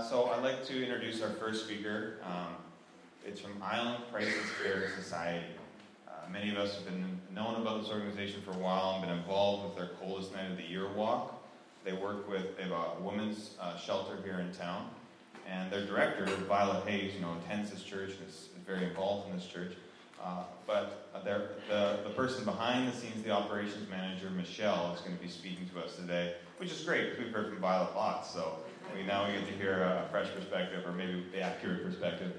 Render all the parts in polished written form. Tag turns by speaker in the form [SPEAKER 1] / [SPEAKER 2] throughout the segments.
[SPEAKER 1] So I'd like to introduce our first speaker. It's from Island Crisis Care Society. Many of us have been known about this organization for a while and been involved with their Coldest Night of the Year walk. They work with a women's shelter here in town. And their director, Violet Hayes, attends this church and is very involved in this church. But the person behind the scenes, the operations manager, Michelle, is going to be speaking to us today, which is great because we've heard from Violet lots. So now we get to hear a fresh perspective, or maybe the accurate perspective.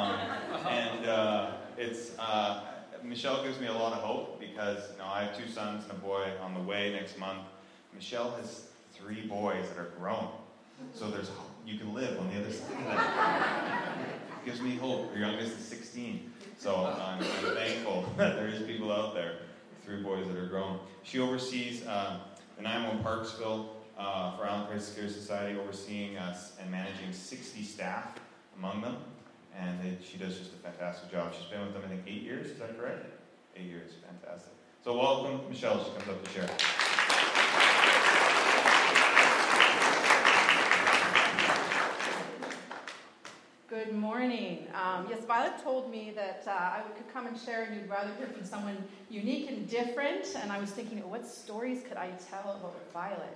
[SPEAKER 1] Michelle gives me a lot of hope because I have 2 sons and a boy on the way next month. Michelle has 3 boys that are grown. So you can live on the other side of that. It gives me hope. Her youngest is 16. So I'm thankful that there is people out there, 3 boys that are grown. She oversees the 911 Parksville for Island Crisis Care Society, overseeing us and managing 60 staff among them. And she does just a fantastic job. She's been with them, I think, 8 years. Is that correct? 8 years. Fantastic. So welcome, Michelle. She comes up to share.
[SPEAKER 2] Good morning. Yes, Violet told me that I could come and share, and you'd rather hear from someone unique and different. And I was thinking, what stories could I tell about Violet?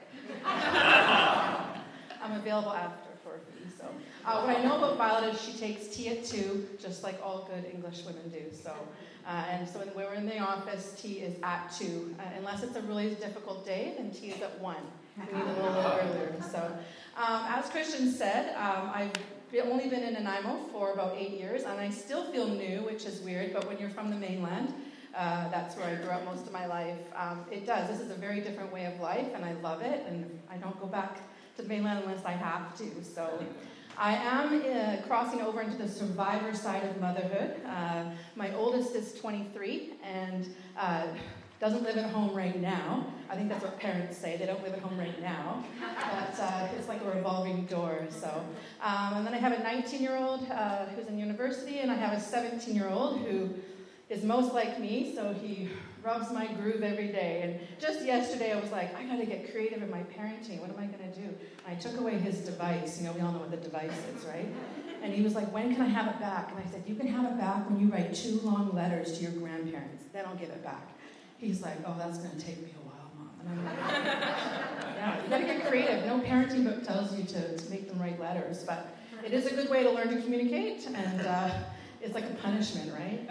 [SPEAKER 2] I'm available after for a fee. So what I know about Violet is she takes tea at 2, just like all good English women do. So when we're in the office, tea is at 2. Unless it's a really difficult day, then tea is at 1. We need a little earlier. So as Christian said, I've only been in Nanaimo for about 8 years, and I still feel new, which is weird, but when you're from the mainland, that's where I grew up most of my life, it does. This is a very different way of life, and I love it, and I don't go back to the mainland unless I have to. So I am crossing over into the survivor side of motherhood. My oldest is 23, and doesn't live at home right now. I think that's what parents say. They don't live at home right now. But it's like a revolving door. So, and then I have a 19-year-old who's in university, and I have a 17-year-old who is most like me, so he rubs my groove every day. And just yesterday, I was like, I got to get creative in my parenting. What am I going to do? And I took away his device. We all know what the device is, right? And he was like, when can I have it back? And I said, you can have it back when you write 2 long letters to your grandparents. Then I'll give it back. He's like, oh, that's going to take me a while, Mom. And I'm like, yeah, you got to get creative. No parenting book tells you to make them write letters, but it is a good way to learn to communicate, and it's like a punishment, right?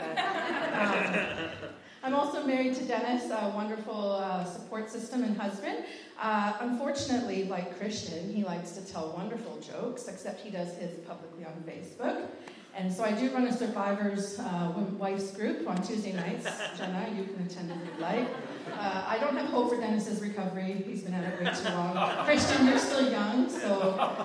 [SPEAKER 2] But, I'm also married to Dennis, a wonderful support system and husband. Unfortunately, like Christian, he likes to tell wonderful jokes, except he does his publicly on Facebook. And so I do run a survivors wives group on Tuesday nights. Jenna, you can attend if you'd like. I don't have hope for Dennis's recovery. He's been at it way too long. Christian, you're still young, so...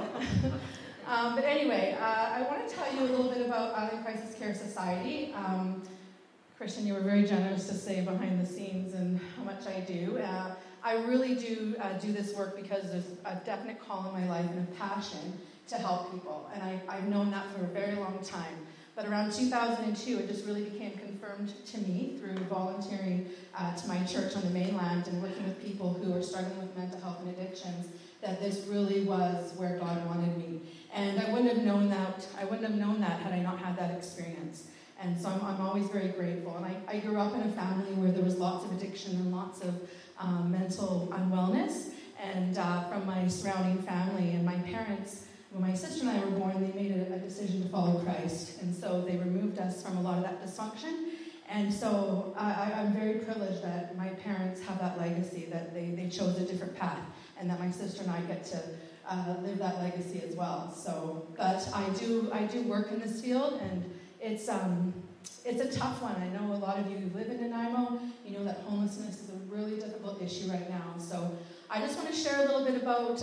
[SPEAKER 2] but anyway, I want to tell you a little bit about Island Crisis Care Society. Christian, you were very generous to say behind the scenes and how much I do. I really do this work because there's a definite call in my life and a passion to help people. And I've known that for a very long time. But around 2002, it just really became confirmed to me through volunteering to my church on the mainland and working with people who are struggling with mental health and addictions, that this really was where God wanted me. And I wouldn't have known that had I not had that experience. And so I'm always very grateful. And I grew up in a family where there was lots of addiction and lots of mental unwellness. And from my surrounding family and my parents, when my sister and I were born, they made a decision to follow Christ. And so they removed us from a lot of that dysfunction. And so I'm very privileged that my parents have that legacy, that they chose a different path, and that my sister and I get to live that legacy as well. So, but I do work in this field, and it's a tough one. I know a lot of you who live in Nanaimo, you know that homelessness is a really difficult issue right now. So I just want to share a little bit about,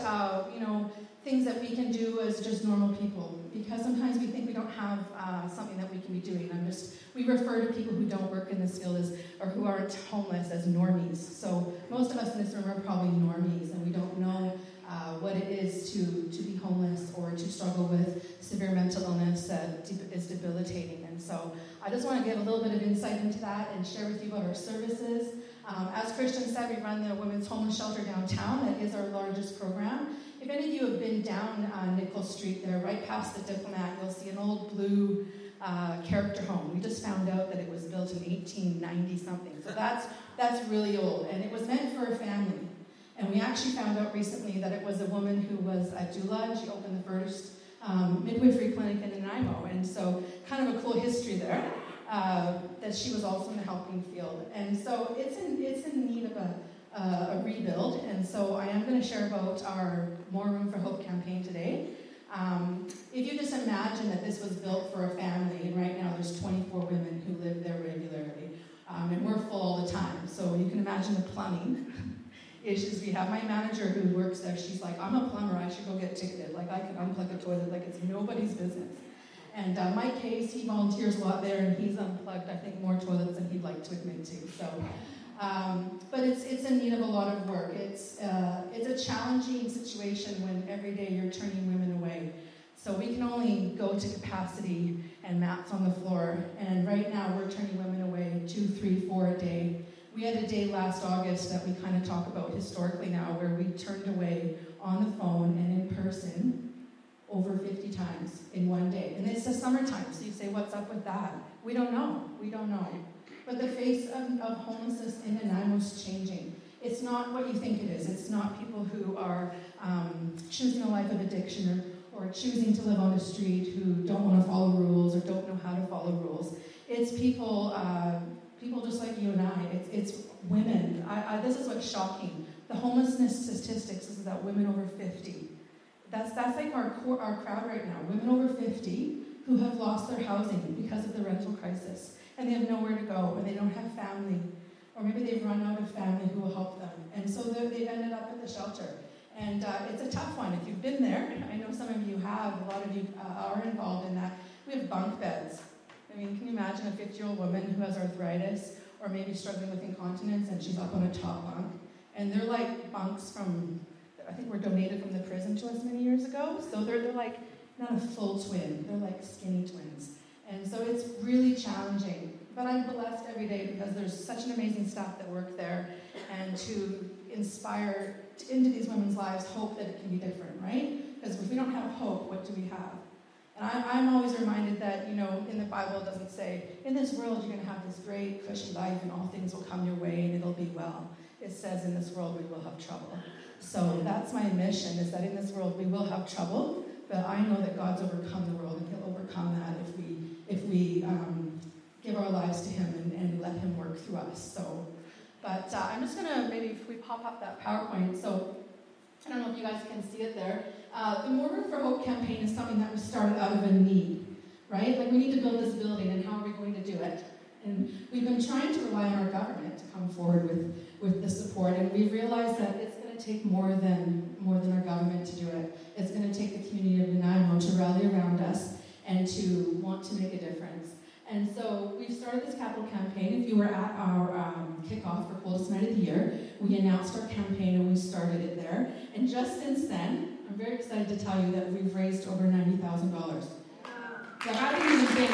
[SPEAKER 2] things that we can do as just normal people, because sometimes we think we don't have something that we can be doing. We refer to people who don't work in this field or who aren't homeless as normies. So most of us in this room are probably normies, and we don't know what it is to be homeless or to struggle with severe mental illness that is debilitating. And so I just want to give a little bit of insight into that and share with you about our services. As Christian said, we run the Women's Homeless Shelter downtown. That is our largest program. If any of you have been down Nichols Street there, right past the Diplomat, you'll see an old blue character home. We just found out that it was built in 1890-something. So that's really old. And it was meant for a family. And we actually found out recently that it was a woman who was a doula, and she opened the first midwifery clinic in Nanaimo. And so kind of a cool history there, that she was also in the helping field. And so it's in need of a rebuild. And so I am going to share about our More Room for Hope campaign today. If you just imagine that this was built for a family, and right now there's 24 women who live there regularly, and we're full all the time. So you can imagine the plumbing issues we have. My manager who works there, she's like, I'm a plumber, I should go get ticketed. Like, I can unplug a toilet like it's nobody's business. And Mike Case, he volunteers a lot there, and he's unplugged, I think, more toilets than he'd like to admit to. So, but it's in need of a lot of work. It's a challenging situation when every day you're turning women away. So we can only go to capacity and mats on the floor. And right now we're turning women away 2, 3, 4 a day. We had a day last August that we kind of talk about historically now where we turned away on the phone and in person over 50 times in one day. And it's the summertime, so you say, what's up with that? We don't know. But the face of homelessness in Nanaimo is changing. It's not what you think it is. It's not people who are choosing a life of addiction or choosing to live on the street who don't want to follow rules or don't know how to follow rules. It's people just like you and I. It's women. This is what's shocking. The homelessness statistics is that women over 50. That's like our crowd right now. Women over 50 who have lost their housing because of the rental crisis. And they have nowhere to go, or they don't have family. Or maybe they've run out of family who will help them. And so they've ended up at the shelter. And it's a tough one. If you've been there, I know some of you have, a lot of you are involved in that. We have bunk beds. I mean, can you imagine a 50-year-old woman who has arthritis or maybe struggling with incontinence and she's up on a top bunk? And they're like bunks from, I think were donated from the prison to us many years ago. So they're like not a full twin. They're like skinny twins. And so it's really challenging. But I'm blessed every day because there's such an amazing staff that work there and to inspire into these women's lives hope that it can be different, right? Because if we don't have hope, what do we have? And I'm always reminded that, in the Bible it doesn't say, in this world you're going to have this great, cushy life and all things will come your way and it'll be well. It says in this world we will have trouble. So that's my mission, is that in this world we will have trouble, but I know that God's overcome the world and he'll overcome that if we give our lives to him and let him work through us. So, but I'm just going to, maybe if we pop up that PowerPoint. So I don't know if you guys can see it there. The More Room for Hope campaign is something that was started out of a need, right? Like, we need to build this building, and how are we going to do it? And we've been trying to rely on our government to come forward with the support, and we've realized that it's going to take more than our government to do it. It's going to take the community of Nanaimo to rally around us and to want to make a difference. And so we've started this capital campaign. If you were at our kickoff for Coldest Night of the Year, we announced our campaign and we started it there. And just since then, I'm very excited to tell you that we've raised over $90,000. So I didn't even think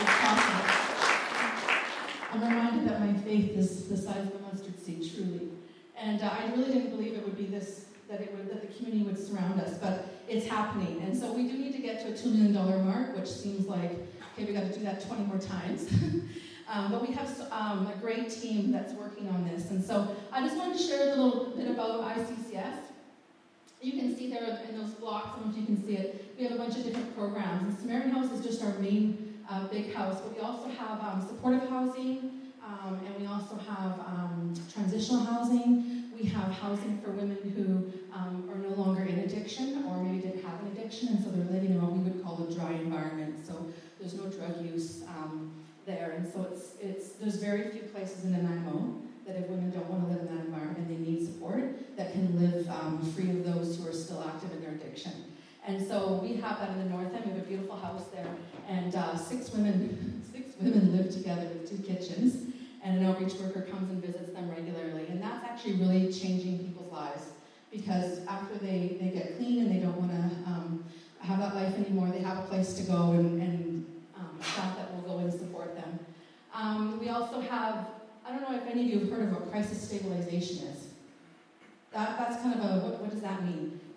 [SPEAKER 2] that was possible. I'm reminded that my faith is the size of a mustard seed, truly. And I really didn't believe it would be this, that the community would surround us, but it's happening. And so we do need to get to a $2 million mark, which seems like, okay, we got to do that 20 more times. But we have a great team that's working on this. And so I just wanted to share a little bit about ICCS. You can see there in those blocks, I don't know if you can see it, we have a bunch of different programs. And Samaritan House is just our main big house, but we also have supportive housing, and we also have transitional housing. We have housing for women who are no longer in addiction or maybe didn't have an addiction, and so they're living in what we would call a dry environment. So there's no drug use there, and so there's very few places in Nanaimo that if women don't want to live in that environment and they need support, that can live free of those who are still active in their addiction. And so we have that in the north end. We have a beautiful house there, and six women live together with 2 kitchens, and an outreach worker comes and visits them regularly. And that's actually really changing people's lives, because after they get clean and they don't want to have that life anymore, they have a place to go and staff that will go and support them. We also have, I don't know if any of you have heard of what crisis stabilization is. That's kind of what does that mean?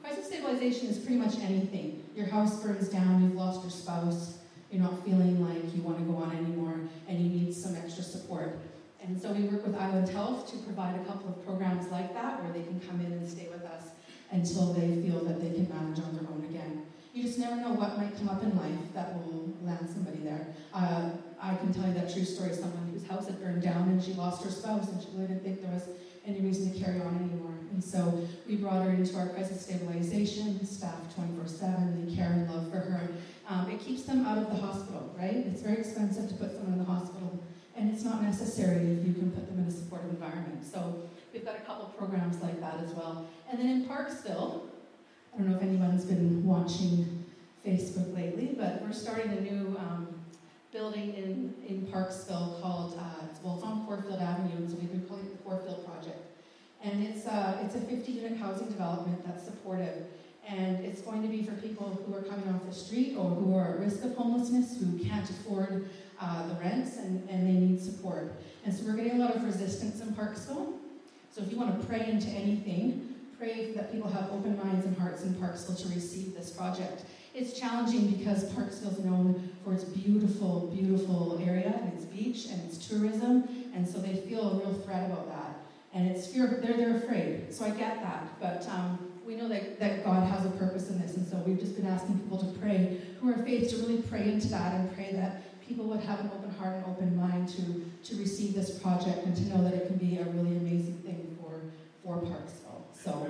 [SPEAKER 2] Crisis stabilization is pretty much anything. Your house burns down, you've lost your spouse, you're not feeling like you want to go on anymore, and you need some extra support. And so we work with Island Health to provide a couple of programs like that where they can come in and stay with us until they feel that they can manage on their own again. You just never know what might come up in life that will land somebody there. I can tell you that true story of someone whose house had burned down and she lost her spouse and she really didn't think there was any reason to carry on anymore. And so we brought her into our crisis stabilization, staffed 24/7, they care and love for her. It keeps them out of the hospital, right? It's very expensive to put someone in the hospital, and it's not necessary if you can put them in a supportive environment. So we've got a couple programs like that as well. And then in Parksville, I don't know if anyone's been watching Facebook lately, but we're starting a new building in Parksville called, it's on Corefield Avenue, and so we've been calling it the Corefield Project. And it's a 50-unit housing development that's supportive. And it's going to be for people who are coming off the street or who are at risk of homelessness, who can't afford the rents, and they need support. And so we're getting a lot of resistance in Parksville. So if you want to pray into anything, pray that people have open minds and hearts in Parksville to receive this project. It's challenging because Parksville is known for its beautiful, beautiful area and its beach and its tourism, and so they feel a real threat about that. And it's fear, they're afraid. So I get that, but we know that God has a purpose in this, and so we've just been asking people to pray, who are faith, to really pray into that and pray that people would have an open heart and open mind to receive this project and to know that it can be a really amazing thing for Parksville. So,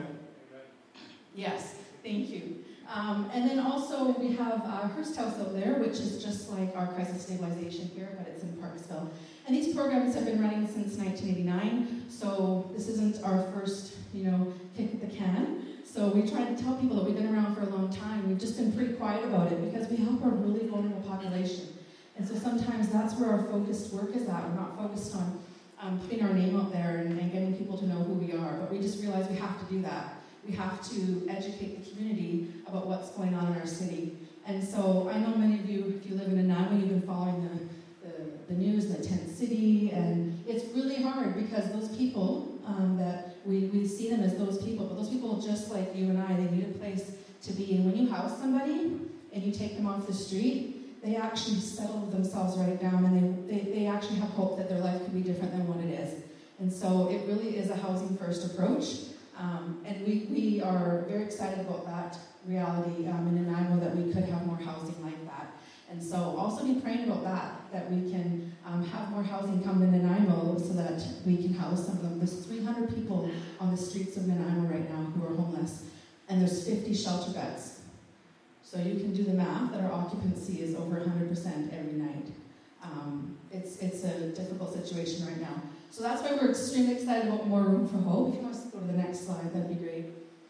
[SPEAKER 2] yes, thank you. And then also we have Hearst House out there, which is just like our crisis stabilization here, but it's in Parksville. And these programs have been running since 1989, so this isn't our first, kick at the can. So we try to tell people that we've been around for a long time. We've just been pretty quiet about it because we help a really vulnerable population. And so sometimes that's where our focused work is at. We're not focused on putting our name out there and getting people to know who we are, but we just realize we have to do that. We have to educate the community about what's going on in our city. And so I know many of you, if you live in Nanaimo, you've been following the news in the tent city, and it's really hard because those people that we see them as those people, but those people just like you and I, they need a place to be. And when you house somebody and you take them off the street, they actually settle themselves right down, and they actually have hope that their life could be different than what it is. And so it really is a housing first approach. And we are very excited about that reality in Nanaimo, that we could have more housing like that. And so also be praying about that we can have more housing come to Nanaimo so that we can house some of them. There's 300 people on the streets of Nanaimo right now who are homeless, and there's 50 shelter beds. So you can do the math that our occupancy is over 100% every night. It's a difficult situation right now. So that's why we're extremely excited about More Room for Hope. If you want us to go to the next slide, that'd be great.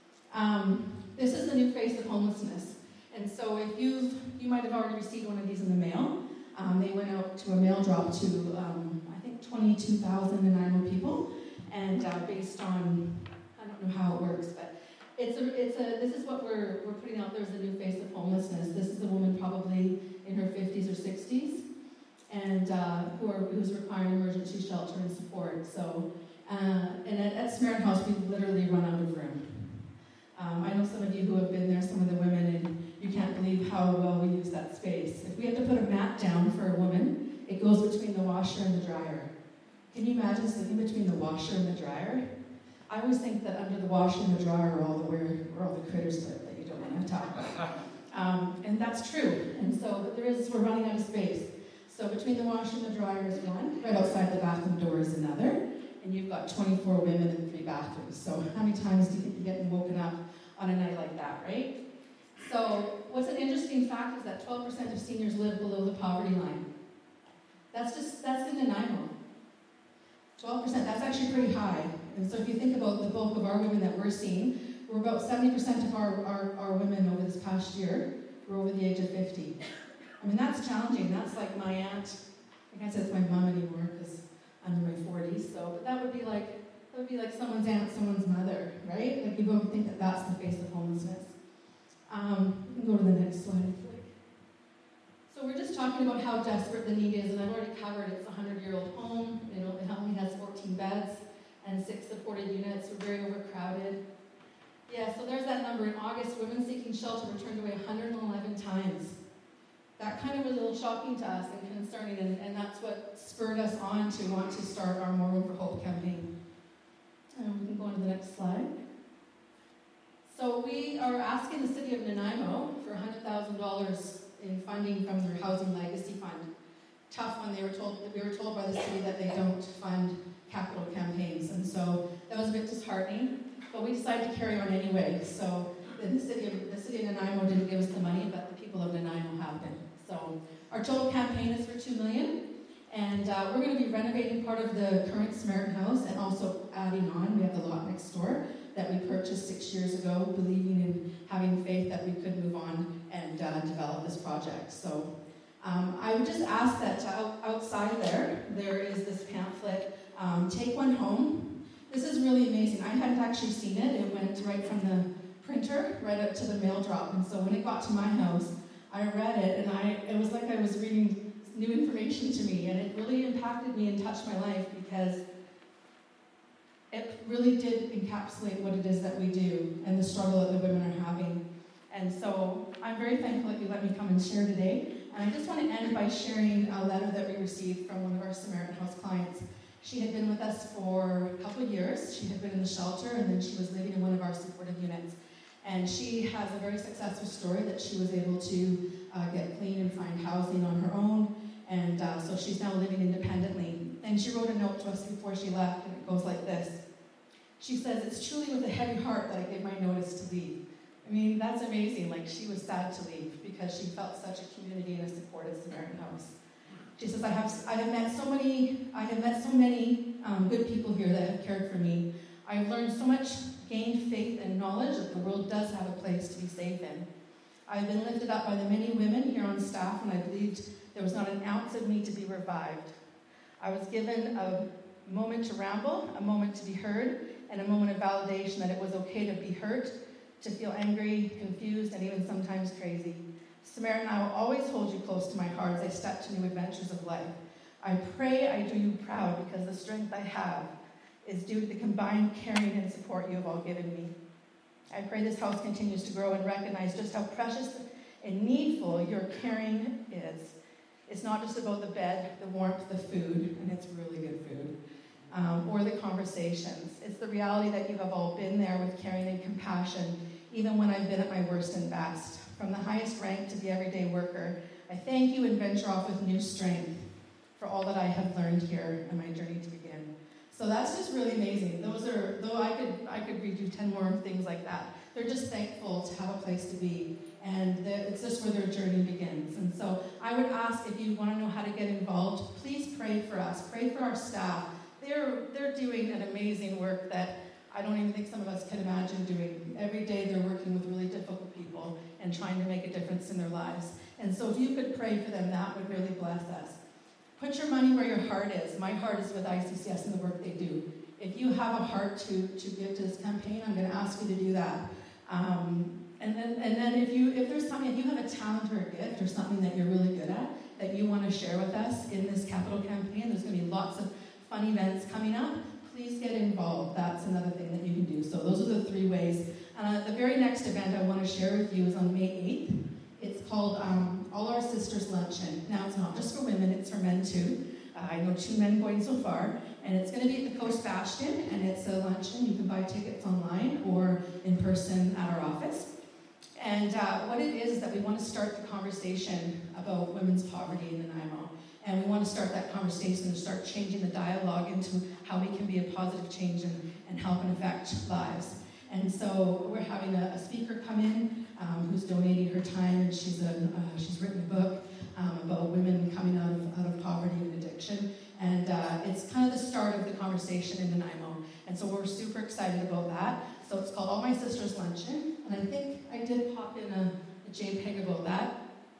[SPEAKER 2] This is the new face of homelessness. And so if you might have already received one of these in the mail. They went out to a mail drop to, I think, 22,000 Nanaimo people. And based on, I don't know how it works, but this is what we're putting out there as the new face of homelessness. This is a woman probably in her 50s or 60s, and who's requiring emergency shelter and support. So, and at Samaritan House, we've literally run out of room. I know some of you who have been there, some of the women, and you can't believe how well we use that space. If we have to put a mat down for a woman, it goes between the washer and the dryer. Can you imagine sleeping between the washer and the dryer? I always think that under the washer and the dryer are all the critters live that you don't want to talk about. And that's true. And so we're running out of space. So between the washer and the dryer is one, right outside the bathroom door is another, and you've got 24 women in 3 bathrooms. So how many times do you think you're getting woken up on a night like that, right? So what's an interesting fact is that 12% of seniors live below the poverty line. That's in Nanaimo. 12%, that's actually pretty high. And so if you think about the bulk of our women that we're seeing, we're about 70% of our women over this past year were over the age of 50. I mean, that's challenging. That's like my aunt. I can't say it's my mom anymore because I'm in my 40s. So, but that would be like someone's aunt, someone's mother, right? Like you both think that that's the face of homelessness. We can go to the next slide. So we're just talking about how desperate the need is, and I've already covered it's a 100-year-old home. It only has 14 beds and 6 supported units. We're very overcrowded. Yeah, so there's that number. In August, women seeking shelter were turned away 111 times. That kind of was a little shocking to us and concerning, and that's what spurred us on to want to start our More Room for Hope campaign. And we can go on to the next slide. So we are asking the city of Nanaimo for $100,000 in funding from their Housing Legacy Fund. Tough one. We were told by the city that they don't fund capital campaigns, and so that was a bit disheartening. But we decided to carry on anyway. So the city of Nanaimo didn't give us the money, but the people of Nanaimo have been. So our total campaign is for $2 million, and we're going to be renovating part of the current Samaritan House and also adding on. We have the lot next door that we purchased 6 years ago, believing in having faith that we could move on and develop this project. So I would just ask that outside there is this pamphlet. Take one home. This is really amazing. I hadn't actually seen it. It went right from the printer right up to the mail drop. And so when it got to my house, I read it, and it was like I was reading new information to me, and it really impacted me and touched my life because it really did encapsulate what it is that we do and the struggle that the women are having. And so I'm very thankful that you let me come and share today. And I just want to end by sharing a letter that we received from one of our Samaritan House clients. She had been with us for a couple of years. She had been in the shelter, and then she was living in one of our supportive units. And she has a very successful story that she was able to get clean and find housing on her own. And so she's now living independently. And she wrote a note to us before she left, and it goes like this. She says, "It's truly with a heavy heart that I give my notice to leave." I mean, that's amazing. Like, she was sad to leave because she felt such a community and a supportive Samaritan House. She says, I have met so many good people here that have cared for me. I've learned so much, gained faith and knowledge that the world does have a place to be safe in. I've been lifted up by the many women here on staff, and I believed there was not an ounce of me to be revived. I was given a moment to ramble, a moment to be heard, and a moment of validation that it was okay to be hurt, to feel angry, confused, and even sometimes crazy. Samaritan, I will always hold you close to my heart as I step to new adventures of life. I pray I do you proud because the strength I have is due to the combined caring and support you have all given me. I pray this house continues to grow and recognize just how precious and needful your caring is. It's not just about the bed, the warmth, the food, and it's really good food, or the conversations. It's the reality that you have all been there with caring and compassion, even when I've been at my worst and best. From the highest rank to the everyday worker, I thank you and venture off with new strength for all that I have learned here in my journey to begin. So that's just really amazing. Though I could read you 10 more things like that. They're just thankful to have a place to be, and it's just where their journey begins. And so I would ask, if you want to know how to get involved, please pray for us. Pray for our staff. They're doing an amazing work that I don't even think some of us can imagine doing. Every day they're working with really difficult people and trying to make a difference in their lives. And so if you could pray for them, that would really bless us. Put your money where your heart is. My heart is with ICCS and the work they do. If you have a heart to give to this campaign, I'm going to ask you to do that. And then if there's something, if you have a talent or a gift or something that you're really good at that you want to share with us in this capital campaign, there's going to be lots of fun events coming up. Please get involved. That's another thing that you can do. So those are the 3 ways. The very next event I want to share with you is on May 8th. It's called All Our Sisters Luncheon. Now, it's not just for women, it's for men too. I know 2 men going so far. And it's going to be at the Coast Bastion, and it's a luncheon. You can buy tickets online or in person at our office. And what it is that we want to start the conversation about women's poverty in Nanaimo. And we want to start that conversation and start changing the dialogue into how we can be a positive change and help and affect lives. And so we're having a speaker come in who's donating her time, and she's written a book about women coming out of poverty and addiction. And it's kind of the start of the conversation in Nanaimo. And so we're super excited about that. So it's called All My Sisters Luncheon. And I think I did pop in a JPEG about that.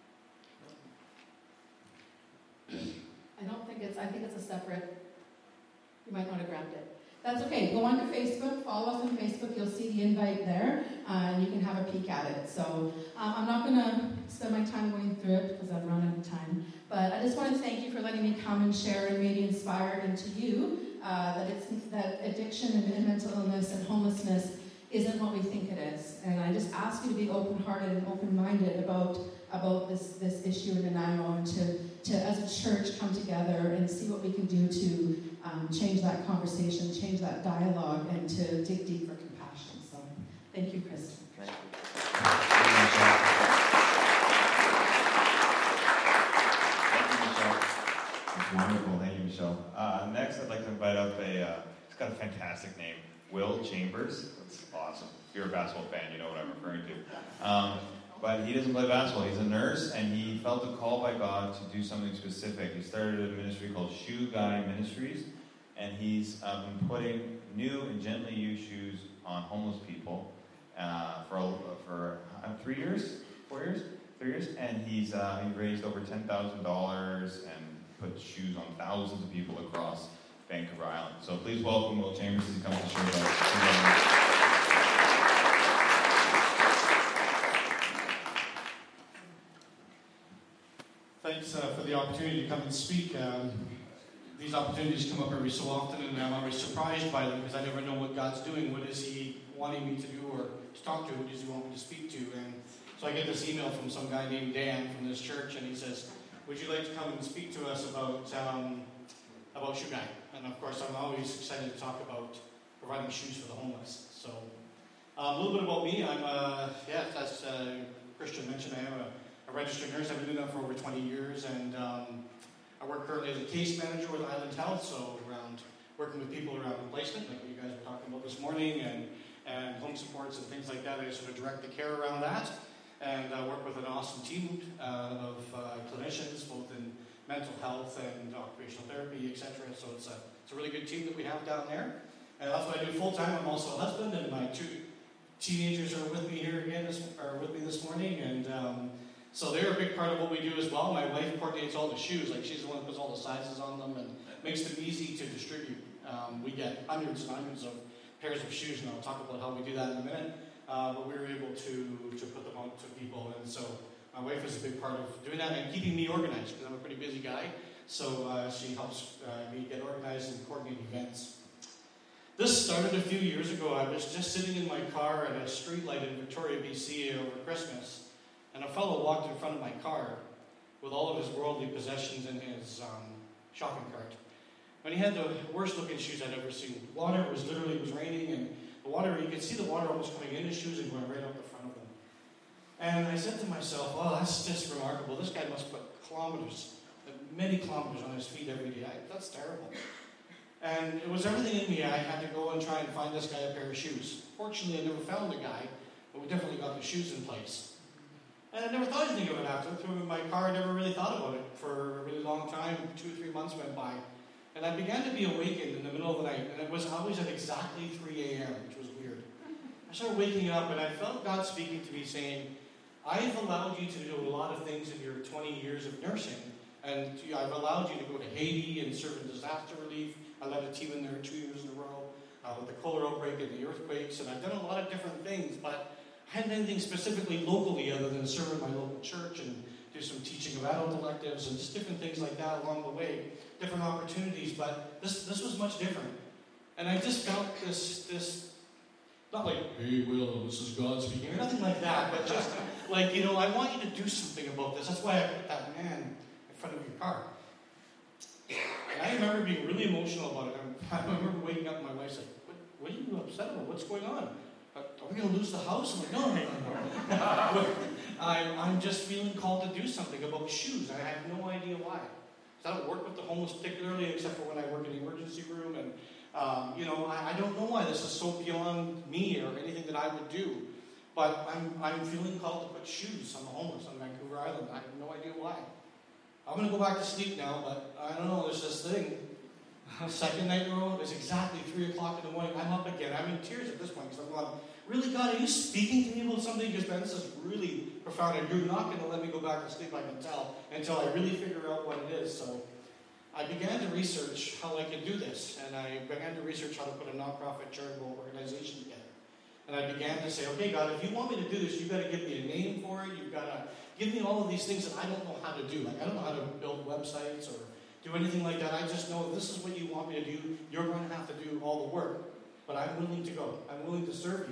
[SPEAKER 2] I think it's a separate, you might not have grabbed it. That's okay. Go on to Facebook, follow us on Facebook. You'll see the invite there, and you can have a peek at it. So I'm not going to spend my time going through it because I've run out of time. But I just want to thank you for letting me come and share and maybe inspire into you that addiction and mental illness and homelessness isn't what we think it is. And I just ask you to be open-hearted and open-minded about this issue in Nanaimo, and to as a church come together and see what we can do to change that conversation, change that dialogue, and to dig deep for compassion. So thank you, Kristen.
[SPEAKER 1] Thank you. That's wonderful. Thank you, Michelle. Next, I'd like to invite up he's got a fantastic name, Will Chambers. That's awesome. If you're a basketball fan, you know what I'm referring to. But he doesn't play basketball. He's a nurse, and he felt a call by God to do something specific. He started a ministry called Shoe Guy Ministries, and he's been putting new and gently used shoes on homeless people for 3 years, 4 years, 3 years, and he raised over $10,000 and put shoes on thousands of people across Vancouver Island. So please welcome Will Chambers as he comes to share about it.
[SPEAKER 3] Thanks for the opportunity to come and speak. These opportunities come up every so often, and I'm always surprised by them because I never know what God's doing. What is He wanting me to do or to talk to? Who does He want me to speak to? And so I get this email from some guy named Dan from this church, and he says, "Would you like to come and speak to us about Shoe Guy?" And of course, I'm always excited to talk about providing shoes for the homeless. So a little bit about me. As Christian mentioned, I am a registered nurse. I've been doing that for over 20 years, and I work currently as a case manager with Island Health, so around working with people around placement, like what you guys were talking about this morning, and home supports and things like that. I sort of direct the care around that, and I work with an awesome team of clinicians, both in mental health and occupational therapy, etc. So it's a really good team that we have down there, and that's what I do full time. I'm also a husband, and my 2 teenagers are with me here again, this morning, and so they're a big part of what we do as well. My wife coordinates all the shoes. Like, she's the one that puts all the sizes on them and makes them easy to distribute. We get hundreds and hundreds of pairs of shoes, and I'll talk about how we do that in a minute. But we were able to put them out to people. And so my wife is a big part of doing that and keeping me organized, because I'm a pretty busy guy. So she helps me get organized and coordinate events. This started a few years ago. I was just sitting in my car at a streetlight in Victoria, BC over Christmas. And a fellow walked in front of my car with all of his worldly possessions in his shopping cart. And he had the worst looking shoes I'd ever seen. It was raining, and the water, you could see the water almost coming in his shoes and going right up the front of them. And I said to myself, "Oh, that's just remarkable. This guy must put many kilometers on his feet every day. That's terrible." And it was everything in me. I had to go and try and find this guy a pair of shoes. Fortunately, I never found the guy, but we definitely got the shoes in place. And I never thought anything of it after. I threw them in my car. I never really thought about it for a really long time. 2 or 3 months went by. And I began to be awakened in the middle of the night. And it was always at exactly 3 a.m., which was weird. I started waking up, and I felt God speaking to me saying, "I've allowed you to do a lot of things in your 20 years of nursing. And I've allowed you to go to Haiti and serve in disaster relief. I led a team in there 2 years in a row with the cholera outbreak and the earthquakes. And I've done a lot of different things, but I hadn't done anything specifically locally other than serve in my local church and do some teaching of adult electives and just different things like that along the way, different opportunities, but this was much different. And I just felt this not like, "Hey, Will, this is God speaking," or nothing like that, but just like, I want you to do something about this. That's why I put that man in front of your car. And I remember being really emotional about it. I remember waking up and my wife's like, what are you upset about? What's going on? Are we going to lose the house? I'm like, no. I'm just feeling called to do something about shoes. I have no idea why. I don't work with the homeless particularly, except for when I work in the emergency room. And, I don't know why this is so beyond me or anything that I would do. But I'm feeling called to put shoes on the homeless on Vancouver Island. I have no idea why. I'm going to go back to sleep now, but I don't know. There's this thing. Second night in a row, it's exactly 3 o'clock in the morning. I'm up again. I'm in tears at this point because I'm going, "Really, God, are you speaking to me about something? Because, man, this is really profound, and you're not going to let me go back to sleep, I can tell, until I really figure out what it is." So I began to research how I could do this, and I began to research how to put a nonprofit charitable organization together. And I began to say, "Okay, God, if you want me to do this, you've got to give me a name for it. You've got to give me all of these things that I don't know how to do. Like, I don't know how to build websites or do anything like that. I just know if this is what you want me to do, you're going to have to do all the work. But I'm willing to go. I'm willing to serve you.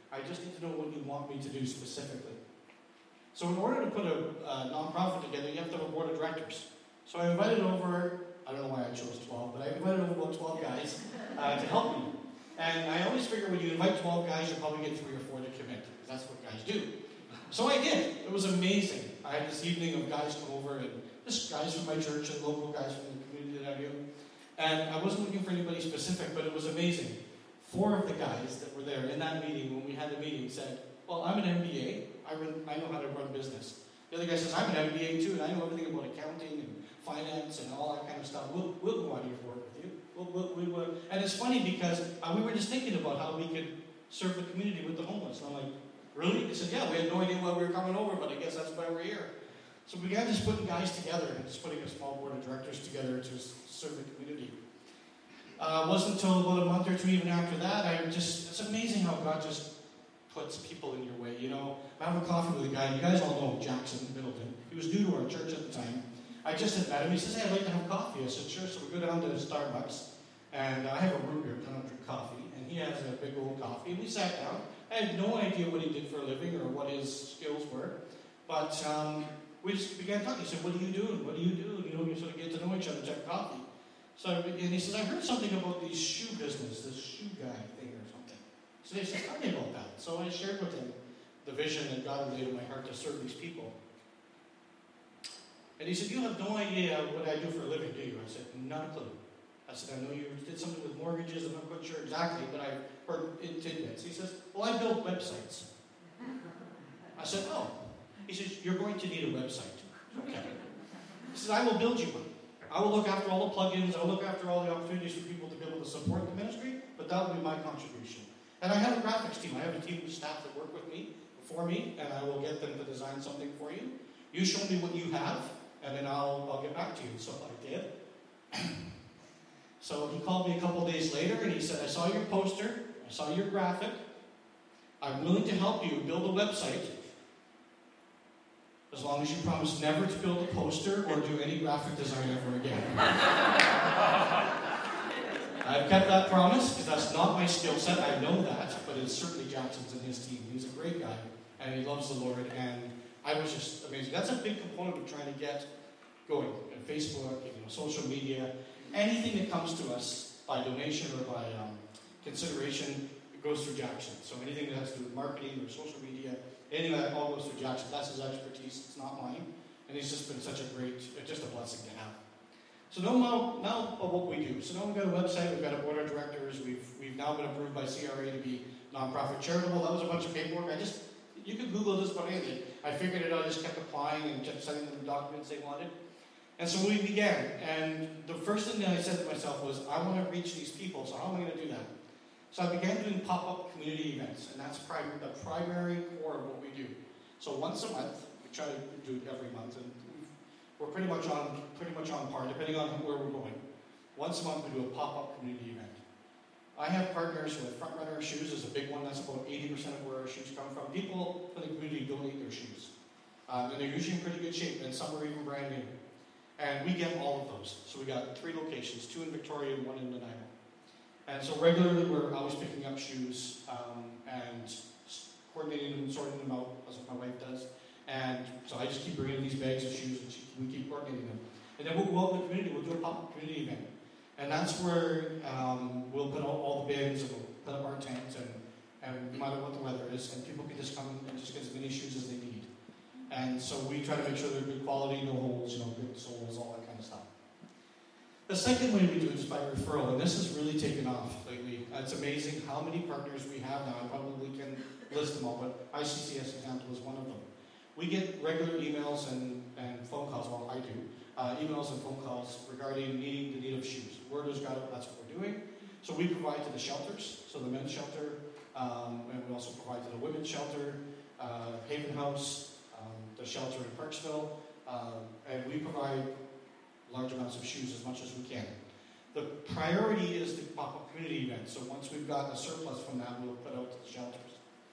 [SPEAKER 3] I just need to know what you want me to do specifically. So in order to put a nonprofit together, you have to have a board of directors. So I invited over, I don't know why I chose 12, but I invited over about 12 guys to help me. And I always figure when you invite 12 guys, you'll probably get 3 or 4 to commit, because that's what guys do. So I did. It was amazing. I had this evening of guys come over, and just guys from my church and local guys from the community that I knew. And I wasn't looking for anybody specific, but it was amazing. 4 of the guys that were there in that meeting, when we had the meeting, said, well, I'm an MBA. I know how to run business. The other guy says, I'm an MBA too, and I know everything about accounting and finance and all that kind of stuff. We'll go out here work with you. And it's funny because we were just thinking about how we could serve the community with the homeless. And I'm like, really? They said, yeah, we had no idea why we were coming over, but I guess that's why we're here. So we began just putting guys together and just putting a small board of directors together to serve the community. It wasn't until about a month or 2 even after that, it's amazing how God just puts people in your way. You know, I have a coffee with a guy, you guys all know Jackson Middleton. He was new to our church at the time. I just had met him. He says, hey, I'd like to have coffee. I said, sure. So we go down to Starbucks, and I have a root beer, I don't drink coffee, and he has a big old coffee, and we sat down. I had no idea what he did for a living or what his skills were, but we just began talking. He said, what do you do? What do you do? You know, we sort of get to know each other, check coffee. So, and he says, I heard something about this shoe business, this shoe guy thing or something. So he said, tell me about that. So I shared with him the vision that God had laid in my heart to serve these people. And he said, you have no idea what I do for a living, do you? I said, not a clue. I said, I know you did something with mortgages. I'm not quite sure exactly, but I heard tidbits. He says, well, I build websites. I said, oh. He says, you're going to need a website. Okay. He says, I will build you one. I will look after all the plugins. I will look after all the opportunities for people to be able to support the ministry, but that will be my contribution. And I have a graphics team. I have a team of staff that work with me, for me, and I will get them to design something for you. You show me what you have, and then I'll get back to you. So I did. So he called me a couple days later, and he said, I saw your poster. I saw your graphic. I'm willing to help you build a website as long as you promise never to build a poster or do any graphic design ever again. I've kept that promise because that's not my skill set. I know that, but it's certainly Jackson's and his team. He's a great guy, and he loves the Lord, and I was just amazing. That's a big component of trying to get going. And Facebook, social media, anything that comes to us by donation or by consideration, it goes through Jackson. So anything that has to do with marketing or social media, anything like that all goes through Jackson. That's his expertise. It's not mine. And he's just been such a just a blessing to have. So now what we do. So now we've got a website. We've got a board of directors. We've now been approved by CRA to be nonprofit charitable. That was a bunch of paperwork. You could Google this about anything. I figured it out. I just kept applying and kept sending them the documents they wanted. And so we began. And the first thing that I said to myself was, I want to reach these people. So how am I going to do that? So I began doing pop-up community events, and that's the primary core of what we do. So once a month, we try to do it every month, and we're pretty much on par, depending on where we're going. Once a month, we do a pop-up community event. I have partners with Frontrunner Shoes is a big one. That's about 80% of where our shoes come from. People from the community donate their shoes, and they're usually in pretty good shape, and some are even brand new. And we get all of those. So we got 3 locations, 2 in Victoria and 1 in Nanaimo. And so regularly we're always picking up shoes and coordinating them, sorting them out, as my wife does. And so I just keep bringing these bags of shoes and we keep coordinating them. And then we'll go out in the community, we'll do a pop-up community event. And that's where we'll put out all the bins and we'll put up our tents and no matter what the weather is, and people can just come and just get as many shoes as they need. And so we try to make sure they're good quality, no holes, good soles, all that kind of stuff. The second way we do it is by referral, and this has really taken off lately. It's amazing how many partners we have now. I probably can list them all, but ICCS example is one of them. We get regular emails and phone calls, well I do, emails and phone calls regarding the need of shoes. Word has got out, that's what we're doing. So we provide to the shelters, so the men's shelter, and we also provide to the women's shelter, Haven House, the shelter in Parksville, and we provide large amounts of shoes as much as we can. The priority is the pop-up community event. So once we've got a surplus from that, we'll put out to the shelters.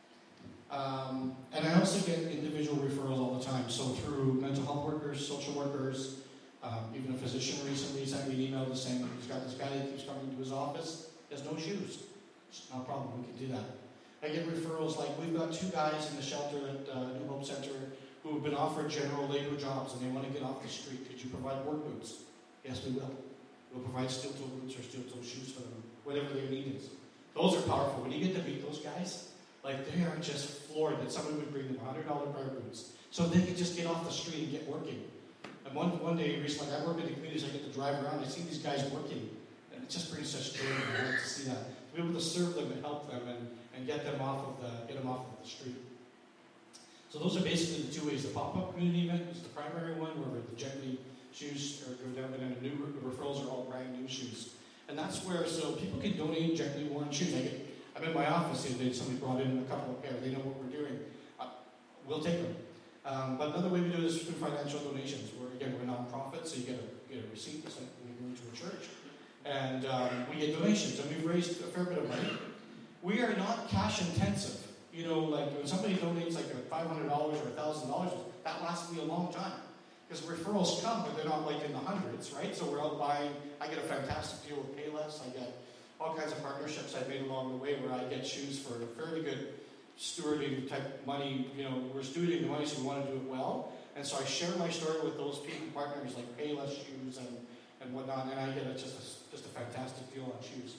[SPEAKER 3] And I also get individual referrals all the time. So through mental health workers, social workers, even a physician recently sent me an email just saying he's got this guy that keeps coming to his office. He has no shoes. It's no problem. We can do that. I get referrals like we've got 2 guys in the shelter at New Hope Center who have been offered general labor jobs and they want to get off the street. Could you provide work boots? Yes, we will. We'll provide steel-toe boots or steel-toe shoes for them, whatever their need is. Those are powerful. When you get to meet those guys, like they are just floored that somebody would bring them $100 pair of boots so they could just get off the street and get working. And one day recently, I work in the communities, I get to drive around, I see these guys working, and it just brings such joy to me to see that. To be able to serve them and help them and get them off of the street. So those are basically the 2 ways. The pop-up community event is the primary one, where the Gently shoes go down, and then the referrals are all brand new shoes. And that's where, so people can donate gently worn shoes. I'm in my office the other day, somebody brought in a couple of pairs. They know what we're doing. We'll take them. But another way we do it is through financial donations. We're a non-profit, so you get a receipt, it's like when you go into a church. And we get donations, and we've raised a fair bit of money. We are not cash intensive. You know, like when somebody donates like $500 or $1,000, that lasts me a long time. Because referrals come, but they're not like in the hundreds, right? So we're out buying. I get a fantastic deal with Payless. I get all kinds of partnerships I've made along the way where I get shoes for fairly good stewarding type money. You know, we're stewarding the money, so we want to do it well. And so I share my story with those people, partners like Payless shoes and whatnot, and I get just a fantastic deal on shoes.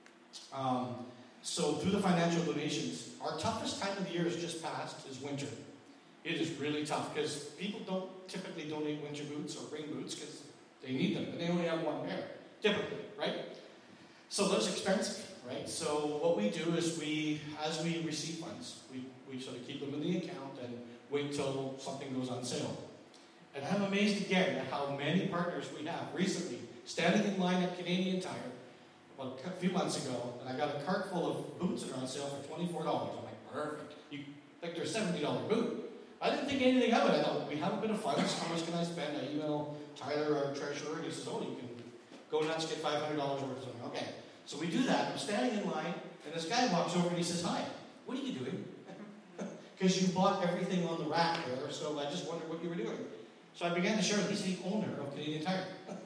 [SPEAKER 3] So through the financial donations, our toughest time of the year has just passed is winter. It is really tough because people don't typically donate winter boots or rain boots because they need them, and they only have one pair, typically, right? So those are expensive, right? So what we do is as we receive funds, we sort of keep them in the account and wait till something goes on sale. And I'm amazed again at how many partners we have. Recently, standing in line at Canadian Tire about a few months ago, and I got a cart full of boots that are on sale for $24. I'm like, perfect. You think they're a $70 boot. I didn't think anything of it. I thought, we have a bit of funds. How much can I spend? I email Tyler, our treasurer, and he says, you can go nuts, get $500 worth of something. Okay. So we do that. I'm standing in line, and this guy walks over and he says, hi, what are you doing? Because you bought everything on the rack there, so I just wondered what you were doing. So I began to share with him. He's the owner of Canadian Tire.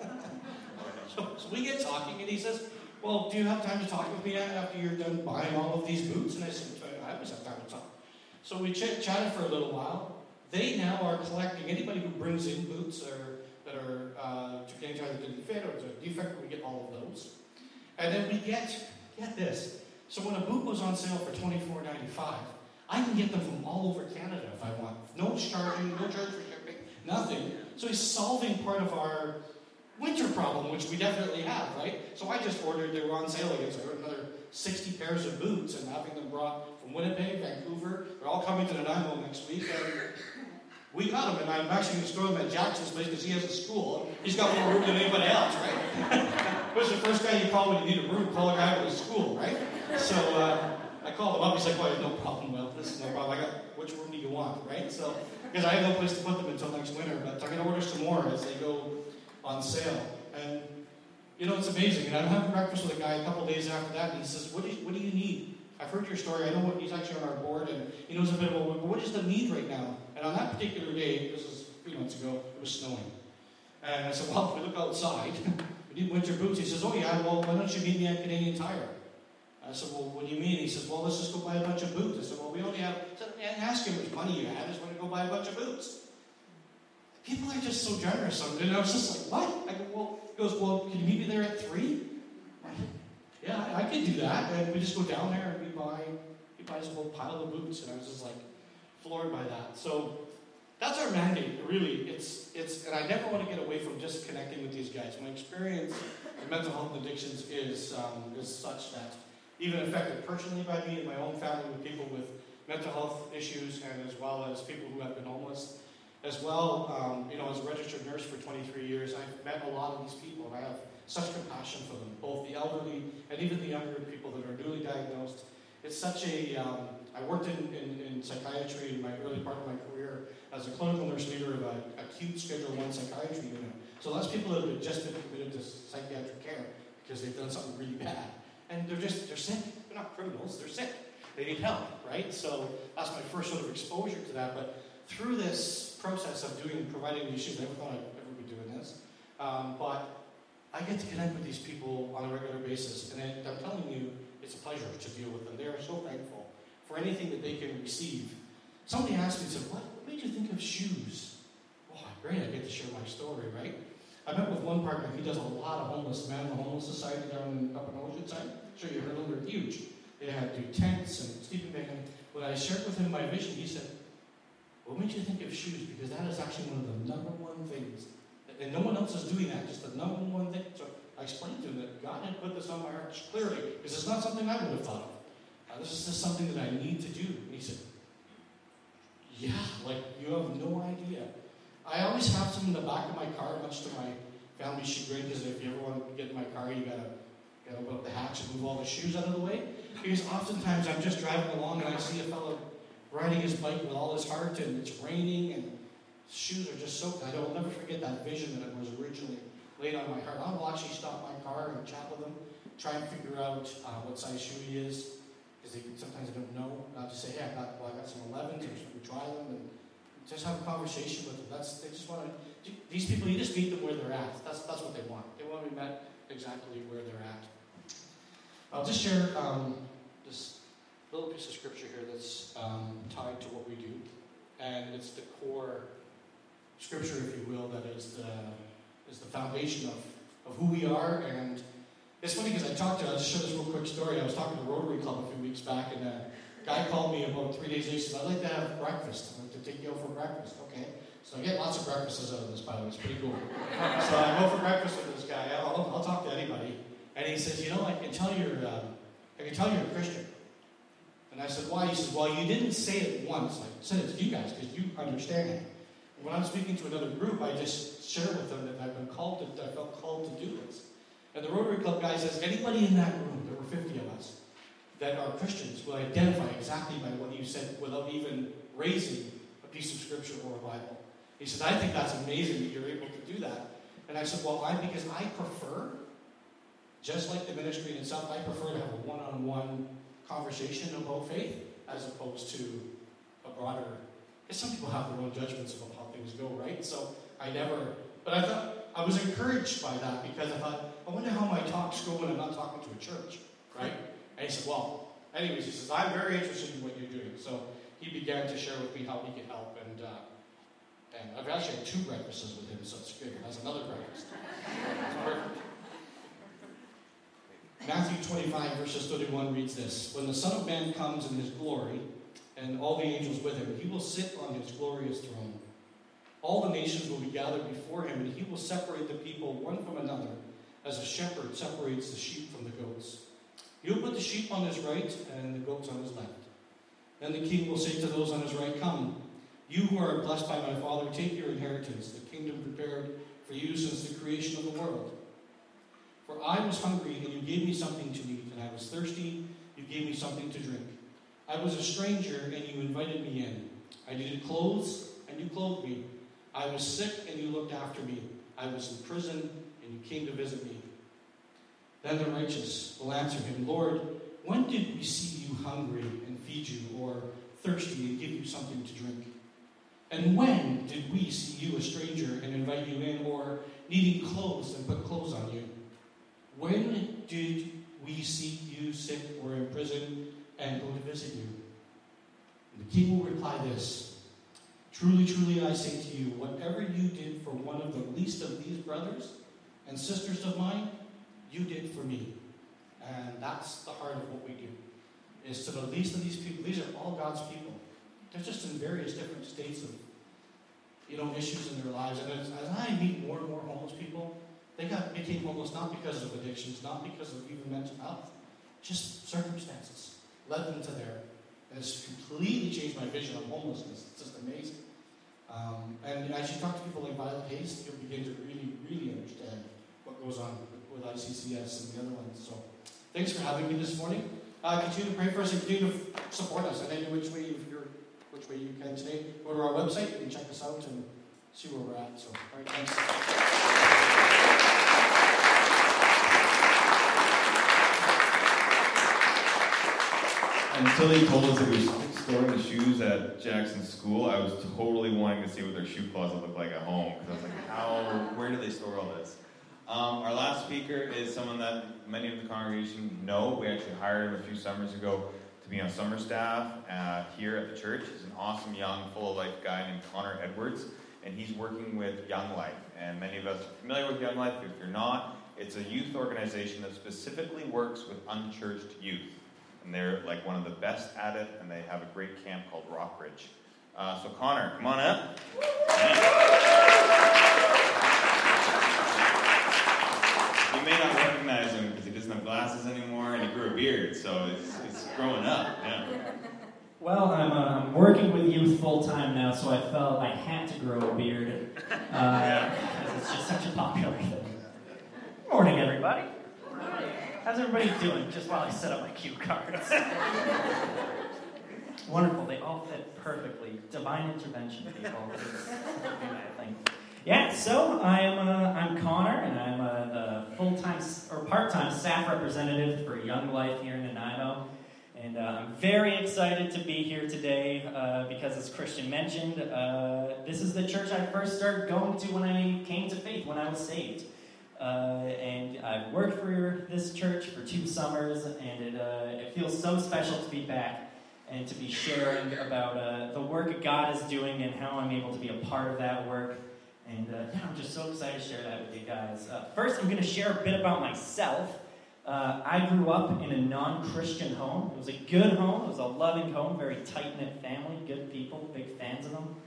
[SPEAKER 3] so we get talking, and he says, well, do you have time to talk with me after you're done buying all of these boots? And I said, I always have time to talk. So we chatted for a little while. They now are collecting anybody who brings in boots that are to Canadian Tire that didn't fit or there's a defect, we get all of those. And then we get this. So when a boot goes on sale for $24.95, I can get them from all over Canada if I want. No charging, no charge for shipping, nothing. So he's solving part of our winter problem, which we definitely have, right? So I just ordered, they were on sale again, so I ordered another 60 pairs of boots and having them brought from Winnipeg, Vancouver. They're all coming to Nanaimo next week. And we got them, and I'm actually going to store them at Jackson's place because he has a school. He's got more room than anybody else, right? Who's the first guy you call when you need a room? Call a guy with a school, right? So I called him up. He's like, well, no problem. Well, this is no problem. Which room do you want, right? So, because I have no place to put them until next winter, but I'm going to order some more as they go on sale. And, you know, it's amazing. And I'm having breakfast with a guy a couple days after that, and he says, what do you need? I've heard your story. I know he's actually on our board, and he knows a bit about what is the need right now. And on that particular day, this was a few months ago, it was snowing. And I said, well, if we look outside, we need winter boots. He says, oh yeah, well, why don't you meet me at Canadian Tire? I said, well, what do you mean? He says, well, let's just go buy a bunch of boots. I said, well, we only have, and ask him how much money you have. I just want to go buy a bunch of boots. People are just so generous. And I was just like, what? I go, well, he goes, well, can you meet me there at 3? Yeah, I could do that. And we just go down there and he buys a whole pile of boots. And I was just like floored by that. So that's our mandate, really. It's, and I never want to get away from just connecting with these guys. My experience in mental health and addictions is such that even affected personally by me and my own family with people with mental health issues and as well as people who have been homeless. As well, as a registered nurse for 23 years, I've met a lot of these people, and I have such compassion for them, both the elderly and even the younger people that are newly diagnosed. It's such a, I worked in psychiatry in my early part of my career as a clinical nurse leader of an acute Schedule I psychiatry unit. So that's people that have just been committed to psychiatric care because they've done something really bad. And they're sick. They're not criminals, they're sick. They need help, right? So that's my first sort of exposure to that. But through this process of providing these shoes, I never thought I'd ever be doing this. But I get to connect with these people on a regular basis. And I'm telling you, it's a pleasure to deal with them. They are so thankful for anything that they can receive. Somebody asked me, said, what made you think of shoes? Oh, great, I get to share my story, right? I met with one partner. He does a lot of homeless men, the Homeless Society down up in Oceanside. I'm sure you heard of them, they're huge. They had to do tents and sleeping bags. When I shared with him my vision, he said, what made you think of shoes? Because that is actually one of the number one things. And no one else is doing that, just the number one thing. So I explained to him that God had put this on my heart clearly, because it's not something I would have thought of. This is just something that I need to do. And he said, yeah, like you have no idea. I always have some in the back of my car, much to my family's chagrin, because if you ever want to get in my car, you gotta open up the hatch and move all the shoes out of the way. Because oftentimes I'm just driving along and I see a fellow riding his bike with all his heart, and it's raining and his shoes are just soaked. I will never forget that vision that was originally laid on my heart. I will actually stop my car and chat with him, try and figure out what size shoe he is, because sometimes they don't know. I'll just say, hey, I got some 11s, or we try them, and just have a conversation with them. They just want to. These people, you just meet them where they're at. That's what they want. They want to be met exactly where they're at. I'll just share this little piece of scripture here that's tied to what we do, and it's the core scripture, if you will, that is the foundation of who we are. And it's funny because I'll just share this real quick story. I was talking to the Rotary Club a few weeks back, and a guy called me about 3 days later. He said, I'd like to have breakfast. I'd like to take you out for breakfast. Okay. So I get lots of breakfasts out of this, by the way. It's pretty cool. So I go for breakfast with this guy. I'll talk to anybody. And he says, I can tell you're a Christian. And I said, why? He says, well, you didn't say it once. I said it to you guys because you understand it. And when I'm speaking to another group, I just share with them that I felt called to do this. And the Rotary Club guy says, anybody in that room, there were 50 of us, that are Christians will identify exactly by what you said without even raising a piece of scripture or a Bible. He said, I think that's amazing that you're able to do that. And I said, well, because I prefer, just like the ministry in itself, I prefer to have a one-on-one conversation about faith as opposed to a broader, because some people have their own judgments about how things go, right? So but I thought, I was encouraged by that because I thought, I wonder how my talks go when I'm not talking to a church, right? And he said, well, anyways, he says, I'm very interested in what you're doing. So he began to share with me how he could help, and I've actually had 2 breakfasts with him, so it's good. That's another breakfast. It's perfect. Matthew 25, verses 31 reads this. When the Son of Man comes in his glory, and all the angels with him, he will sit on his glorious throne. All the nations will be gathered before him, and he will separate the people one from another, as a shepherd separates the sheep from the goats. He will put the sheep on his right, and the goats on his left. Then the king will say to those on his right, come, you who are blessed by my Father, take your inheritance, the kingdom prepared for you since the creation of the world. For I was hungry, and you gave me something to eat, and I was thirsty, you gave me something to drink. I was a stranger, and you invited me in. I needed clothes, and you clothed me. I was sick, and you looked after me. I was in prison, and you came to visit me. Then the righteous will answer him, Lord, when did we see you hungry and feed you, or thirsty and give you something to drink? And when did we see you a stranger and invite you in, or needing clothes and put clothes on you? When did we see you sick or in prison and go to visit you? And the king will reply this, truly, truly, I say to you, whatever you did for one of the least of these brothers and sisters of mine, you did for me. And that's the heart of what we do, is to the least of these people. These are all God's people. They're just in various different states of, issues in their lives. And as I meet more and more homeless people, they became homeless not because of addictions, not because of even mental health, just circumstances led them to there. And it's completely changed my vision of homelessness. It's just amazing. And as you talk to people like Violet Hayes, you'll begin to really, really understand what goes on with ICCS and the other ones. So thanks for having me this morning. Continue to pray for us and continue to support us in any which way you can today. Go to our website, you can check us out and see where we're at. So, all right, thanks.
[SPEAKER 1] Until he told us that we were storing the shoes at Jackson's school, I was totally wanting to see what their shoe closet looked like at home. Because I was like, where do they store all this? Our last speaker is someone that many of the congregation know. We actually hired him a few summers ago to be on summer staff here at the church. He's an awesome young, full-of-life guy named Connor Edwards, and he's working with Young Life. And many of us are familiar with Young Life. If you're not, it's a youth organization that specifically works with unchurched youth. And they're like one of the best at it, and they have a great camp called Rockridge. So Connor, come on up. You may not recognize him because he doesn't have glasses anymore, and he grew a beard, so it's growing up. Yeah.
[SPEAKER 4] Well, I'm working with youth full-time now, so I felt I had to grow a beard, because it's just such a popular thing. Good morning, everybody. How's everybody doing, just while I set up my cue cards? Wonderful, they all fit perfectly. Divine intervention, people. Yeah, so I'm Connor, and I'm the full-time or part-time staff representative for Young Life here in Nanaimo. And I'm very excited to be here today because, as Christian mentioned, this is the church I first started going to when I came to faith, when I was saved. And I've worked for this church for 2 summers, and it feels so special to be back and to be sharing about the work God is doing and how I'm able to be a part of that work. And I'm just so excited to share that with you guys. First, I'm going to share a bit about myself. I grew up in a non-Christian home. It was a good home. It was a loving home, very tight-knit family, good people, big fans of them.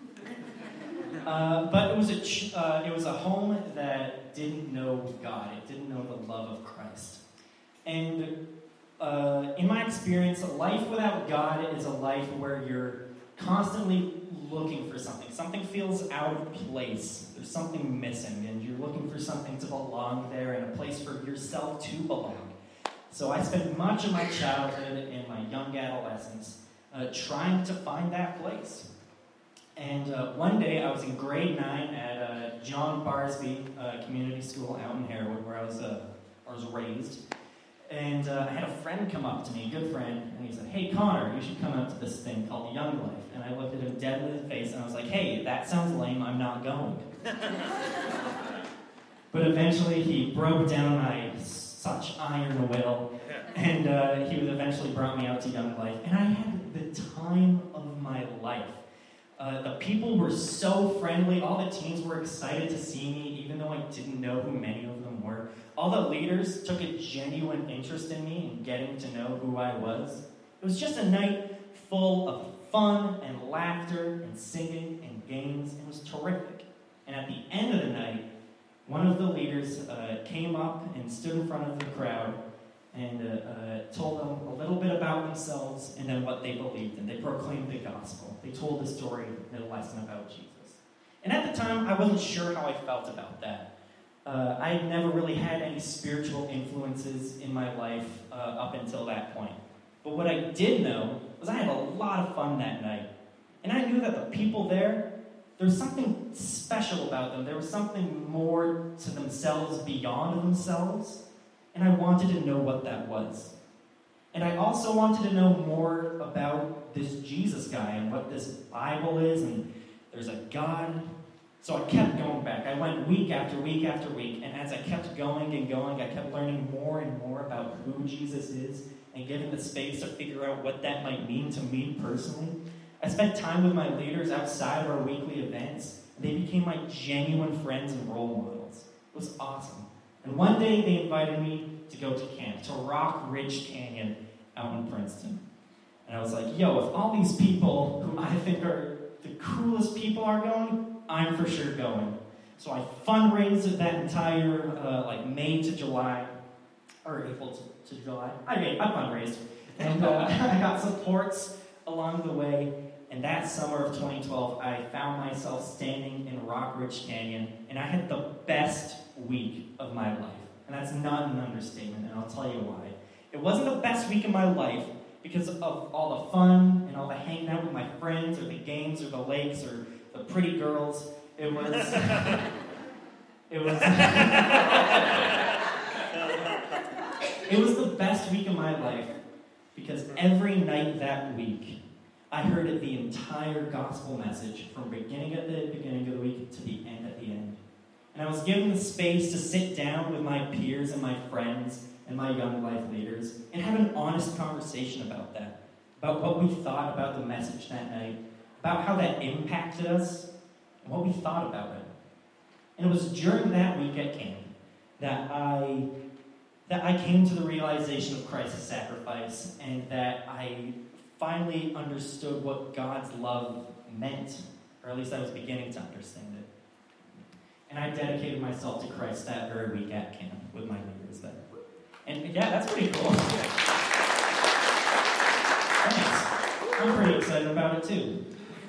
[SPEAKER 4] But it was a home that didn't know God. It didn't know the love of Christ. And in my experience, a life without God is a life where you're constantly looking for something. Something feels out of place. There's something missing, and you're looking for something to belong there and a place for yourself to belong. So I spent much of my childhood and my young adolescence trying to find that place. And one day I was in grade 9 at John Barsby Community School out in Harewood, where I was raised. And I had a friend come up to me, a good friend, and he said, "Hey, Connor, you should come out to this thing called Young Life." And I looked at him dead in his face, and I was like, "Hey, that sounds lame, I'm not going." But eventually he broke down my such iron will, and he eventually brought me out to Young Life. And I had the time of my life. The people were so friendly. All the teens were excited to see me, even though I didn't know who many of them were. All the leaders took a genuine interest in me and getting to know who I was. It was just a night full of fun and laughter and singing and games. It was terrific. And at the end of the night, one of the leaders came up and stood in front of the crowd and told them a little bit about themselves and then what they believed in. They proclaimed the gospel. They told the story and a lesson about Jesus. And at the time, I wasn't sure how I felt about that. I had never really had any spiritual influences in my life up until that point. But what I did know was I had a lot of fun that night. And I knew that the people there was something special about them. There was something more to themselves beyond themselves. And I wanted to know what that was. And I also wanted to know more about this Jesus guy and what this Bible is. And there's a God. So I kept going back. I went week after week after week, and as I kept going and going, I kept learning more and more about who Jesus is and given the space to figure out what that might mean to me personally. I spent time with my leaders outside of our weekly events. They became my genuine friends and role models. It was awesome. And one day they invited me to go to camp, to Rockridge Canyon out in Princeton. And I was like, yo, if all these people who I think are the coolest people are going, I'm for sure going. So I fundraised that entire, May to July, or April to July. I fundraised. And I got supports along the way. And that summer of 2012, I found myself standing in Rockridge Canyon, and I had the best week of my life. And that's not an understatement, and I'll tell you why. It wasn't the best week of my life because of all the fun and all the hanging out with my friends, or the games, or the lakes, or the pretty girls. It was it was the best week of my life because every night that week I heard the entire gospel message from beginning of the week to the end at the end. And I was given the space to sit down with my peers and my friends and my young life leaders and have an honest conversation about that, about what we thought about the message that night, about how that impacted us, and what we thought about it. And it was during that week at camp that I came to the realization of Christ's sacrifice, and that I finally understood what God's love meant, or at least I was beginning to understand it. And I dedicated myself to Christ that very week at camp with my leaders there. And yeah, that's pretty cool. Thanks. I'm pretty excited about it too.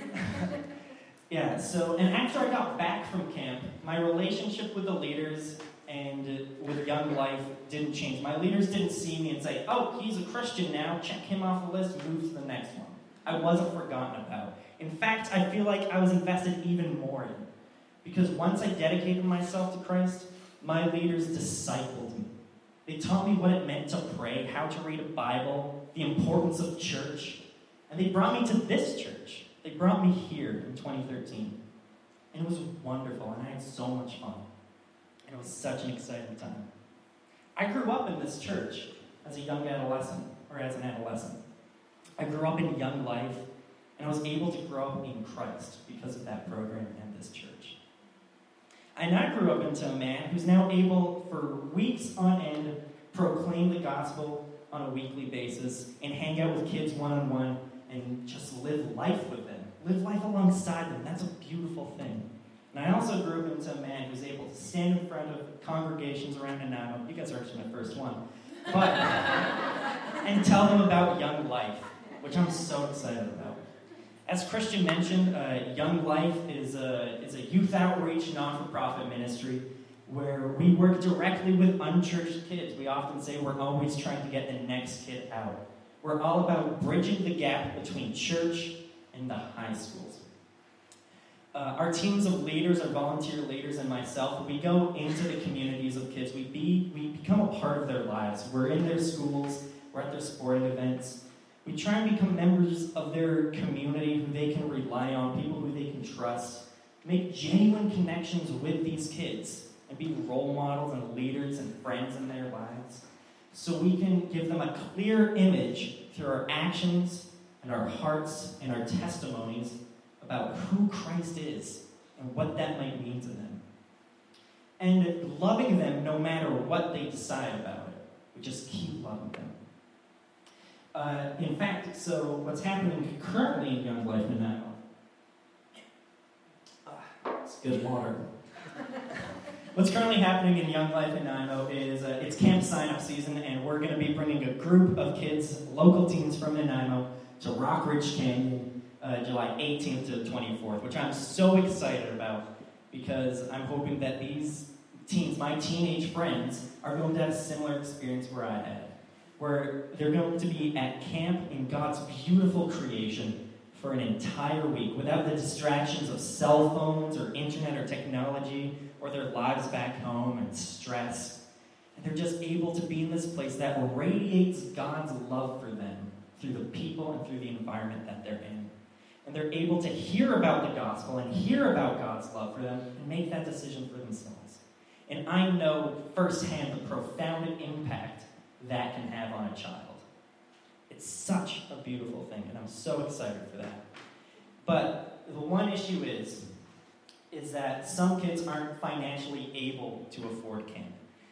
[SPEAKER 4] Yeah, so, and after I got back from camp, my relationship with the leaders and with Young Life didn't change. My leaders didn't see me and say, oh, he's a Christian now, check him off the list, move to the next one. I wasn't forgotten about. In fact, I feel like I was invested even more in. Because once I dedicated myself to Christ, my leaders discipled me. They taught me what it meant to pray, how to read a Bible, the importance of church. And they brought me to this church. They brought me here in 2013. And it was wonderful, and I had so much fun. And it was such an exciting time. I grew up in this church as a young adolescent, or as an adolescent. I grew up in Young Life, and I was able to grow up in Christ because of that program and this church. And I grew up into a man who's now able, for weeks on end, proclaim the gospel on a weekly basis and hang out with kids one-on-one and just live life with them. Live life alongside them. That's a beautiful thing. And I also grew up into a man who's able to stand in front of congregations around Nanaimo. You guys are actually my first one. But, and tell them about Young Life, which I'm so excited about. As Christian mentioned, Young Life is a youth outreach, non-for-profit ministry where we work directly with unchurched kids. We often say we're always trying to get the next kid out. We're all about bridging the gap between church and the high schools. Our teams of leaders, our volunteer leaders, and myself, we go into the communities of kids. We become a part of their lives. We're in their schools. We're at their sporting events. We try and become members of their community who they can rely on, people who they can trust, make genuine connections with these kids, and be role models and leaders and friends in their lives, so we can give them a clear image through our actions and our hearts and our testimonies about who Christ is and what that might mean to them. And loving them no matter what they decide about it. We just keep loving them. In fact, so what's happening currently in Young Life Nanaimo, it's good water. What's currently happening in Young Life Nanaimo is it's camp sign-up season, and we're going to be bringing a group of kids, local teens from Nanaimo, to Rock Ridge Canyon, July 18th to 24th, which I'm so excited about because I'm hoping that these teens, my teenage friends, are going to have a similar experience where I had. Where they're going to be at camp in God's beautiful creation for an entire week without the distractions of cell phones or internet or technology or their lives back home and stress. And they're just able to be in this place that radiates God's love for them through the people and through the environment that they're in. And they're able to hear about the gospel and hear about God's love for them and make that decision for themselves. And I know firsthand the profound impact that can have on a child. It's such a beautiful thing, and I'm so excited for that. But the one issue is that some kids aren't financially able to afford camp.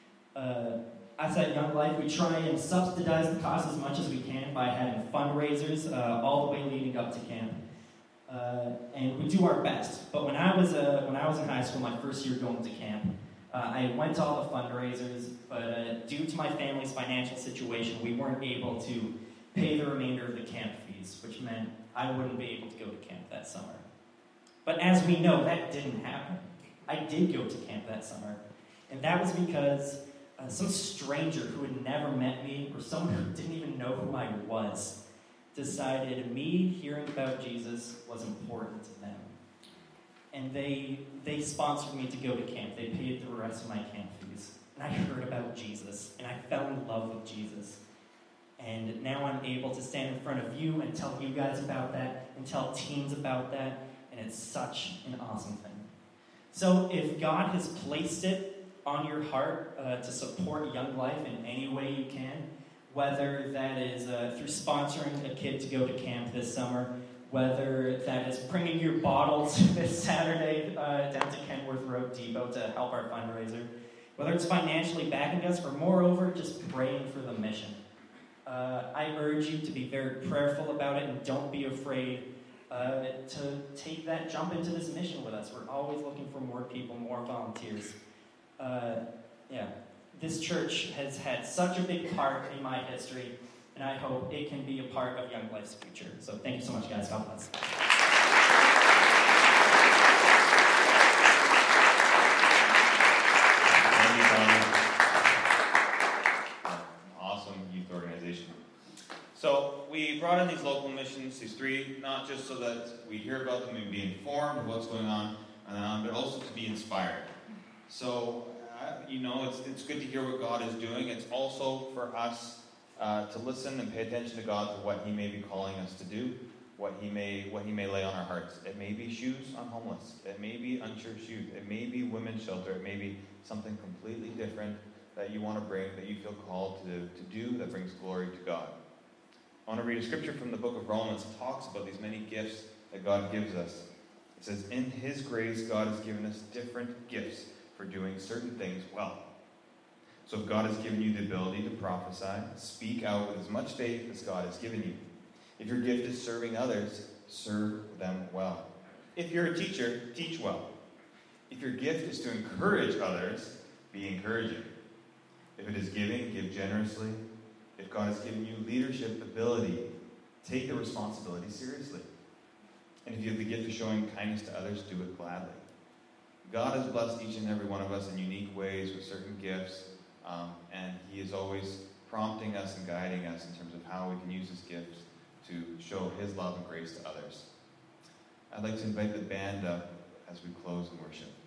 [SPEAKER 4] Us at Young Life, we try and subsidize the cost as much as we can by having fundraisers all the way leading up to camp. And we do our best. But when I was in high school, my first year going to camp, I went to all the fundraisers, but due to my family's financial situation, we weren't able to pay the remainder of the camp fees, which meant I wouldn't be able to go to camp that summer. But as we know, that didn't happen. I did go to camp that summer, and that was because some stranger who had never met me, or someone who didn't even know who I was, decided me hearing about Jesus was important to them. And they sponsored me to go to camp. They paid the rest of my camp fees. And I heard about Jesus, and I fell in love with Jesus. And now I'm able to stand in front of you and tell you guys about that, and tell teens about that, and it's such an awesome thing. So if God has placed it on your heart to support Young Life in any way you can, whether that is through sponsoring a kid to go to camp this summer, whether that is bringing your bottles this Saturday down to Kenworth Road Depot to help our fundraiser, whether it's financially backing us, or moreover, just praying for the mission. I urge you to be very prayerful about it, and don't be afraid to take that jump into this mission with us. We're always looking for more people, more volunteers. This church has had such a big part in my history, and I hope it can be a part of Young Life's future. So thank you so much, guys. God bless.
[SPEAKER 1] Thank you, Tony. Awesome youth organization. So we brought in these local missions, these three, not just so that we hear about them and be informed of what's going on, but also to be inspired. So, it's good to hear what God is doing. It's also for us to listen and pay attention to God to what He may be calling us to do, what He may lay on our hearts. It may be shoes on homeless. It may be unchurched youth. It may be women's shelter. It may be something completely different that you want to bring, that you feel called to do, that brings glory to God. I want to read a scripture from the book of Romans. It talks about these many gifts that God gives us. It says, in His grace, God has given us different gifts for doing certain things well. So if God has given you the ability to prophesy, speak out with as much faith as God has given you. If your gift is serving others, serve them well. If you're a teacher, teach well. If your gift is to encourage others, be encouraging. If it is giving, give generously. If God has given you leadership ability, take the responsibility seriously. And if you have the gift of showing kindness to others, do it gladly. God has blessed each and every one of us in unique ways with certain gifts, and He is always prompting us and guiding us in terms of how we can use His gifts to show His love and grace to others. I'd like to invite the band up as we close in worship.